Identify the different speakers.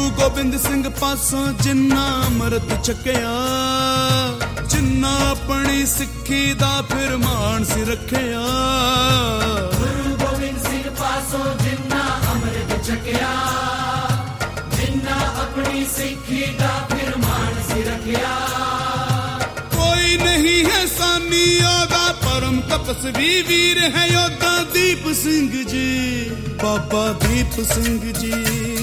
Speaker 1: ਗੋਬਿੰਦ ਸਿੰਘ ਪਾਸੋਂ ਜਿੰਨਾ ਅੰਮ੍ਰਿਤ ਛਕਿਆ, ਜਿੰਨਾ ਆਪਣੀ ਸਿੱਖੀ ਦਾ ਫਿਰ ਮਾਣ ਸੀ ਰੱਖਿਆ।
Speaker 2: ਗੁਰੂ ਗੋਬਿੰਦ ਸਿੰਘ ਪਾਸੋਂ ਜਿੰਨਾ ਅੰਮ੍ਰਿਤ ਛਕਿਆ, ਜਿੰਨਾ ਆਪਣੀ ਸਿੱਖੀ ਦਾ ਫਿਰ ਮਾਣ ਸੀ ਰੱਖਿਆ।
Speaker 1: ਕੋਈ ਨਹੀਂ ਹੈ ਸਾਨੀ ਉਹਦਾ ਪਰਮ ਤਪਸਵੀ ਵੀਰ ਹੈ ਯੋਧਾ ਦੀਪ ਸਿੰਘ ਜੀ, ਬਾਬਾ ਦੀਪ ਸਿੰਘ ਜੀ।